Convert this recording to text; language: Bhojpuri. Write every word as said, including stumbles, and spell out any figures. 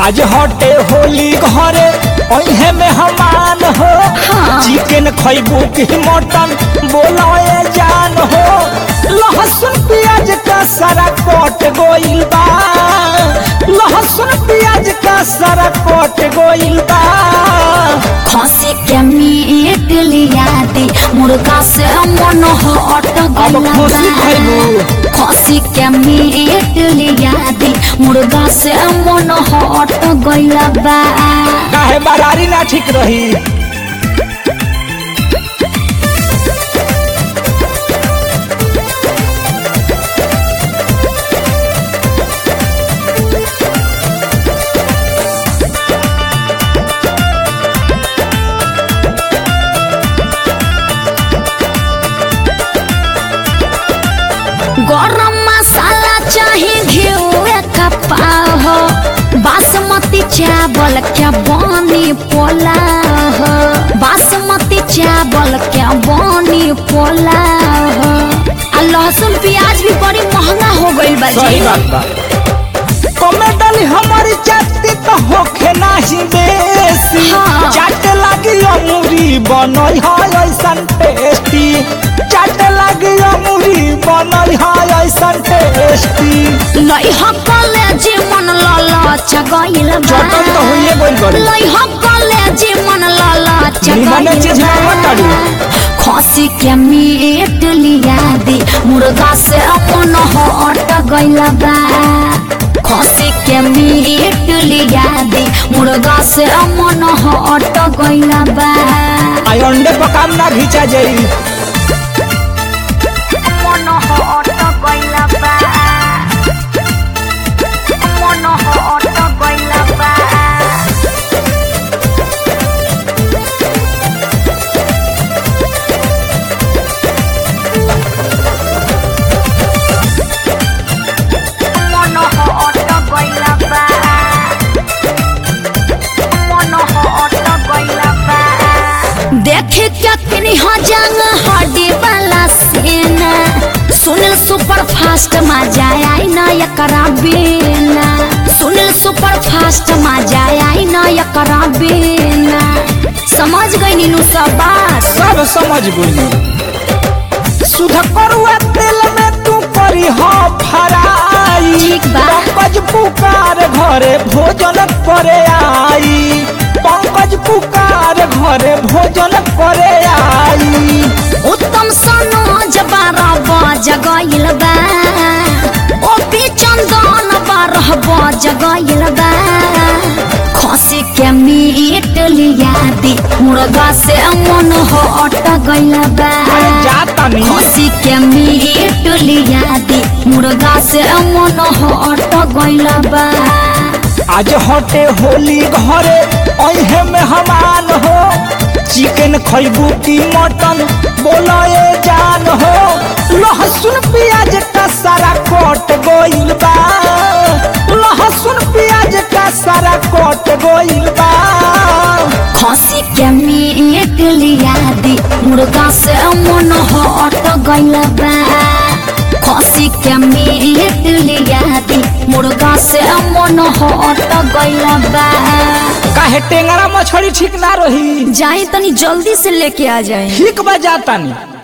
आज हटे होली घरे ओहे में हमान हो। हाँ। चिकन खैबू की मटन बोलाए जान हो। लहसुन प्याज का सारा कट गोइल बा। लहसुन प्याज का सारा कट गोइल बा। खसी के मीट लिया दी मुर्गा से मन हट गइला बा। खसी के मीट लिया दी मुर्गा से मन हट गइला बा। काहे बरारी ना ठीक रही। गरम मसाला चाहे घिउए का पाव, बासमती चावल क्या बनी पोलाव। बासमती चावल क्या बनी पोलाव। आ लहसुन प्याज भी बड़ी महंगा हो गइल बा। सही बात बा। कमे डाली हमारी चाटी तो होखे नाही बेसी। हाँ। चाटे लागी अमूरी बनई है ऐसन टेस्टी। चाटे लागी अमूरी बनई है ऐसन टेस्टी। लई हकले जी मन ललच गइल बा। चटन तो होइए गइल बड़ी। लई हकले जी मन ललच निमने गइल चीज में मत डाली। खसी के मीट लिया दी मुर्गा से अपन हट गइल बा। खसी के मीट लिया दी मुर्गा से मन हट गइल बा। आई अंडे पकाम ना घिचा जाई। मन हट गइल बा। मन हट गइल बा। देखे क्या किनी हो जंग हड्डी वाला सेना। सुनील सुपर फास्ट मजा आई ना एकरा बिना। सुनील सुपर फास्ट मजा आई ना एकरा बिना। समझ गई नीनू सब बात। सब समझ गई। सुध करुआ तेल में तू करी हो फराई। ठीक बा। पंकज पुकार घरे भोजन करे आई। पंकज पुकार घरे भोजन करे आई। उत्तम सनोज बारह बज गइल बा। ओ पी चंदन बारह बज गइल बा। खसी के मीट लिया दी मुर्गा से मन हट गइल बा। जाता नहीं। खसी के मीट लिया दी मुर्गा से मन हट गइल बा। आज हटे होली घरे ओहे में हमान हो। चिकन खैबू की मटन बोलाए जान हो। लहसुन प्याज का सारा कट गोइल बा। लहसुन प्याज का सारा कट गोइल बा। खसी के मीट लिया दी मुर्गा से मन हट गइल बा। खसी के मीट लिया दी मुर्गा से मन हट गइल बा। काहे टेंगरा मछली ठीक ना रही। जाए तनी जल्दी से लेके आ जाए। ठीक बा जाता नहीं।